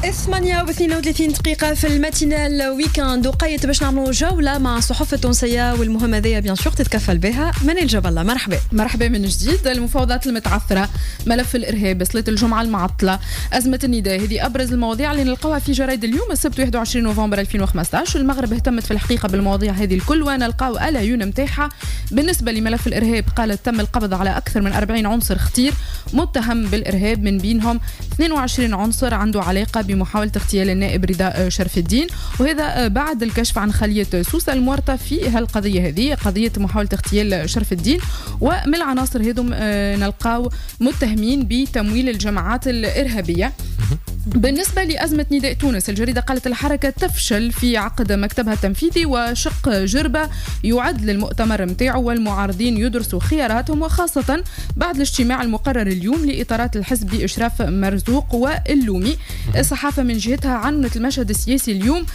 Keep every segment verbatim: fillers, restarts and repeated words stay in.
ثمانية واثنين وثلاثين دقيقة في الماتينال ويكاند وقيت باش نعملوا جولة مع الصحف التونسية والمهمة ذي بيان سور تتكفل بها منال جبلة. مرحبا مرحبا من جديد. المفاوضات المتعثرة، ملف الإرهاب، صلاة الجمعة المعطلة، أزمة النداء، هذه أبرز المواضيع اللي نلقاها في جرايد اليوم السبت واحد وعشرين نوفمبر ألفين وخمسة عشر. المغرب اهتمت في الحقيقة بالمواضيع هذه الكل ونلقاو العيون متاحة. بالنسبة لملف الإرهاب قالت تم القبض على أكثر من أربعين عنصر خطير متهم بالإرهاب، من بينهم اثنين وعشرين عنصر عنده علاقة بمحاولة اغتيال النائب رضا شرف الدين، وهذا بعد الكشف عن خلية سوسة المورطة في هالقضية هذه، قضية محاولة اغتيال شرف الدين. ومن العناصر هذم نلقاو متهمين بتمويل الجماعات الإرهابية. بالنسبة لأزمة نداء تونس، الجريدة قالت الحركة تفشل في عقد مكتبها التنفيذي وشق جربة يعد للمؤتمر متاعه، والمعارضين يدرسوا خياراتهم، وخاصة بعد الاجتماع المقرر اليوم لإطارات الحزب بإشراف مرزوق واللومي. الصحافة من جهتها عنت المشهد السياسي اليوم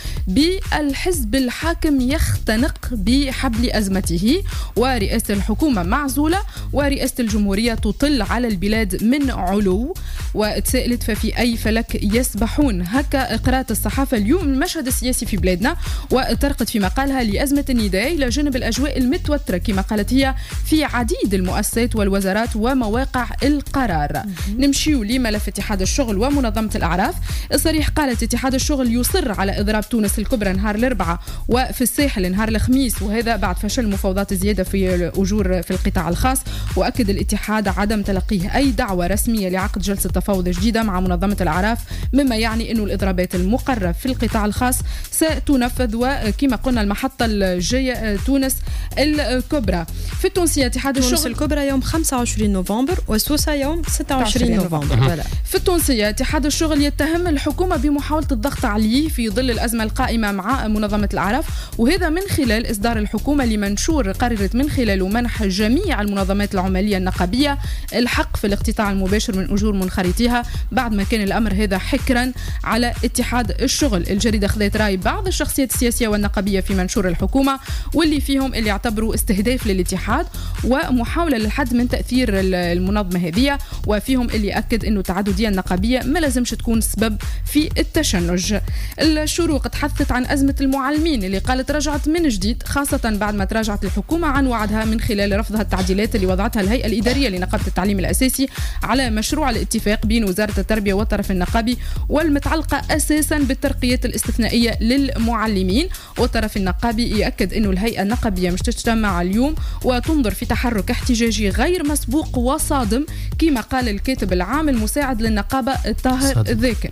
بالحزب الحاكم يختنق بحبل أزمته، ورئاسة الحكومة معزولة، ورئاسة الجمهورية تطل على البلاد من علو، وتسألت ففي أي فلك يسبحون. هكا قرأت الصحافة اليوم المشهد السياسي في بلادنا، وترقت في مقالها لأزمة النداء إلى جانب الأجواء المتوترة كما قالت هي في عديد المؤسسات والوزارات ومواقع القرار. نمشيو لملف اتحاد الشغل ومنظمة الأعراف. الصريح قالت اتحاد الشغل يصر على إضراب تونس الكبرى نهار الأربعاء وفي الساحل نهار الخميس، وهذا بعد فشل مفاوضات الزيادة في الأجور في القطاع الخاص. وأكد الاتحاد عدم تلقيه أي دعوة رسمية لعقد جلسة تفاوض جديدة مع منظمة الأعراف، مما يعني أنه الإضرابات المقررة في القطاع الخاص ستنفذ. وكما قلنا المحطة الجاية تونس الكبرى. في التونسية اتحاد الشغل تونس الكبرى يوم خمسة وعشرين نوفمبر وسوسة يوم ستة وعشرين نوفمبر. في التونسية اتحاد الشغل يتهم الحكومة بمحاولة الضغط عليه في ظل الأزمة القائمة مع منظمة الأعراف، وهذا من خلال إصدار الحكومة لمنشور قررت من خلاله منح جميع المنظمات العمالية النقابية الحق في الاقتطاع المباشر من أجور منخرطيها، بعد ما كان الأمر هذا حكرا على اتحاد الشغل. الجريدة خذت رأي بعض الشخصيات السياسية والنقابية في منشور الحكومة، واللي فيهم اللي يعتبروا استهداف للاتحاد ومحاولة للحد من تأثير المنظمة هذه، وفيهم اللي أكد أنه التعددية النقابية ما لازمش تكون سبب في التشنج. الشروق تحدثت عن أزمة المعلمين اللي قالت رجعت من جديد، خاصة بعد ما تراجعت الحكومة عن وعدها من خلال رفضها التعديلات اللي وضعتها الهيئة الإدارية لنقابة التعليم الأساسي على مشروع الاتفاق بين وزارة التربية والطرف النقابي، والمتعلقة أساسا بالترقية الاستثنائية للمعلمين. والطرف النقابي يأكد أنه الهيئة النقابية مش تجتمع اليوم وتنظر في تحرك احتجاجي غير مسبوق وصادم، كما قال الكاتب العام المساعد للنقابة طاهر ذاكر.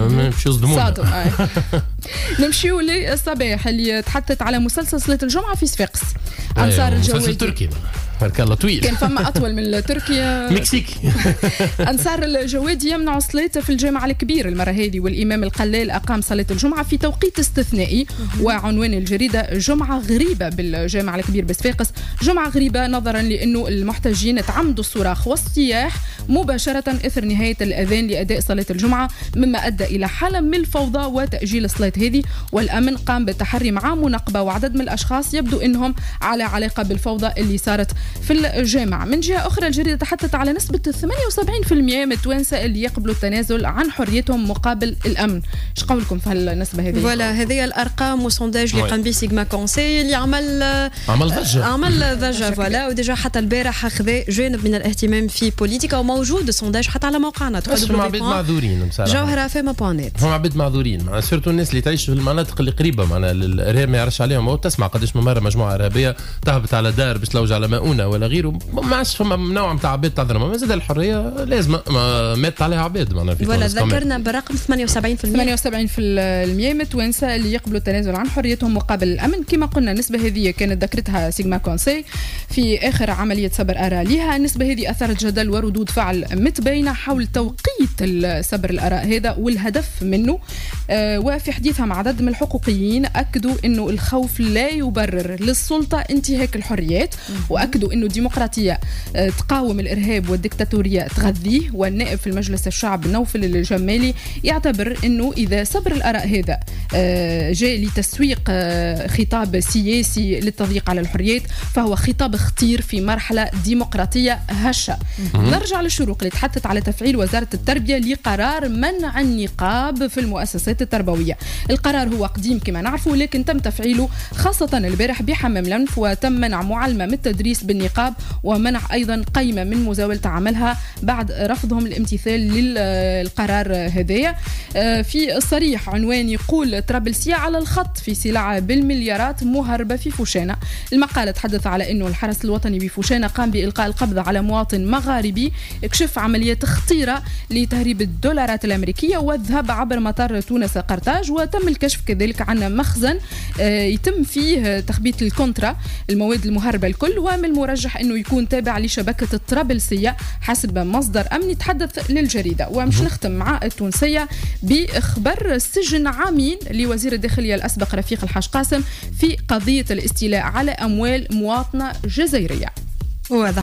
صادم. نمشيو للصباح اللي تحدثت على مسلسل صلاة الجمعة في صفاقس. أنصار الجوادي مسلسل تركي بارك الله طويل، كان فما أطول من تركيا مكسيكي. أنصار الجوادي يمنعوا الصلاة في الجامع الكبير المرة هذه، والإمام القلال أقام صلاة الجمعة في توقيت استثنائي. وعنوان الجريدة جمعة غريبة بالجامع الكبير بصفاقس، جمعة غريبة نظرا لأنه المحتجين تعمدوا الصراخ والصياح مباشرة إثر نهاية الأذان لأداء صلاة الجمعة، مما أدى إلى حالة من الفوضى وتأجيل الصلاة هذه. والأمن قام بالتحري مع مناقبة وعدد من الأشخاص يبدو أنهم على علاقة بالفوضى اللي صارت في الجامعة. من جهة أخرى الجريدة تحدثت على نسبة ثمانية وسبعين بالمئة من التوانسة اللي يقبلوا التنازل عن حريتهم مقابل الأمن. ايش قولكم في هالنسبة هذه؟ فوالا هذه الأرقام وسونداج اللي قام به سيغما كونسي اللي عمل عمل ضجة عمل ضجة فوالا. وديجا حتى البارح أخذ جانب من الاهتمام في بوليتيكا، وموجود السونداج حتى على موقعنا. هم عبيد معذورين بصراحة، جوهرة فما بوانات، هم عبيد معذورين مع سيرتو الناس اللي تعيش في المناطق اللي قريبة معنا الإرهاب ما يعرفش عليهم. أو تسمع قداش مرة مجموعة إرهابية تهبط على دار باش تلوج على مؤونة ولا غيره، ما عادش فما نوع نتاع عباد تعذر، ما زاد الحريه لازم ما مات عليها عباد معنا في ولا ذكرنا برقم ثمانية وسبعين بالمئة ثمانية وسبعين بالمئة من التوانسه اللي يقبلوا التنازل عن حريتهم مقابل الامن. كما قلنا النسبه هذه كانت ذكرتها سيغما كونسي في اخر عمليه صبر اراء لها. النسبه هذه اثارت جدل وردود فعل متباينه حول توقيت صبر الاراء هذا والهدف منه. آه وفي حديثها مع عدد من الحقوقيين اكدوا انه الخوف لا يبرر للسلطه انتهاك الحريات، واكدوا انه الديمقراطيه تقاوم الإرهاب والديكتاتورية تغذيه. والنائب في المجلس الشعب نوفل الجمالي يعتبر أنه إذا صبر الآراء هذا جاء لتسويق خطاب سياسي للتضييق على الحريات، فهو خطاب خطير في مرحلة ديمقراطية هشة. نرجع للشروق اللي تحدثت على تفعيل وزارة التربية لقرار منع النقاب في المؤسسات التربوية. القرار هو قديم كما نعرفه، لكن تم تفعيله خاصة البارح بحمام الأنف، وتم منع معلمة من التدريس بالنقاب، ومنع أيضا قائمة من مزاولة عملها بعد رفضهم الامتثال للقرار هذايا. في الصريح عنوان يقول طرابلسية على الخط في سلع بالمليارات مهربة في فوشانة. المقالة تحدث على أنه الحرس الوطني بفوشانة قام بإلقاء القبض على مواطن مغاربي اكشف عمليات خطيرة لتهريب الدولارات الأمريكية والذهاب عبر مطار تونس قرطاج، وتم الكشف كذلك عن مخزن يتم فيه تخبيط الكونترا المواد المهربة الكل، ومن المرجح أنه يكون تابع لشبكة الطرابلسية حسب مصدر أمني تحدث للجريدة. ومش نختم مع التونسية بخبر سجن عامين لوزير الداخلية الأسبق رفيق الحاج قاسم في قضية الاستيلاء على أموال مواطنة جزائرية.